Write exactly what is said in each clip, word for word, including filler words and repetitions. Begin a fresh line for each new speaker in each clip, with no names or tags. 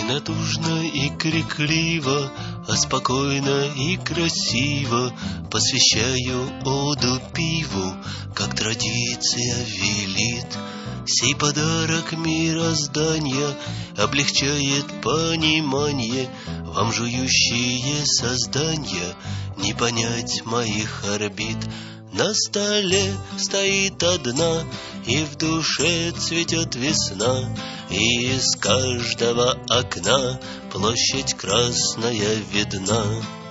натужно и крикливо, а спокойно и красиво посвящаю оду пиву, как традиция велит. Сей подарок мироздания облегчает понимание. Вам, жующие создания, не понять моих орбит. На столе стоит одна, и в душе цветет весна, и из каждого окна площадь красная видна.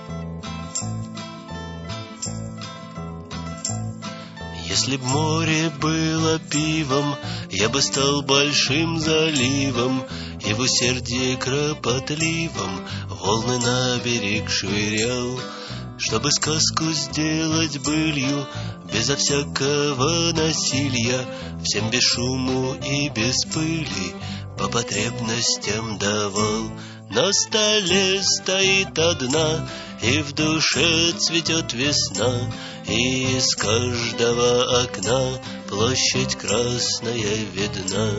Если б море было пивом, я бы стал большим заливом, и в усердии кропотливом волны на берег швырял. Чтобы сказку сделать былью, безо всякого насилия, всем без шуму и без пыли, по потребностям давал. На столе стоит одна, и в душе цветет весна, и из каждого окна площадь красная видна.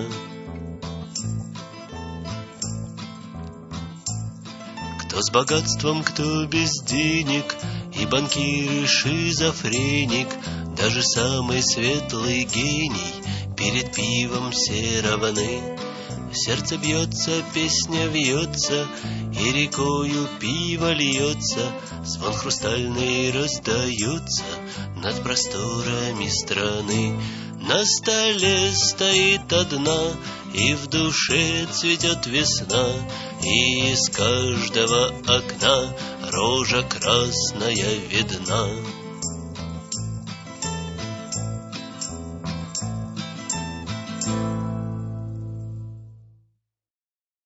Кто с богатством, кто без денег, и банкир, и шизофреник, даже самый светлый гений перед пивом все равны. Сердце бьется, песня вьется, и рекою пиво льется, звон хрустальный раздается над просторами страны. На столе стоит одна, и в душе цветет весна, и из каждого окна рожа красная видна.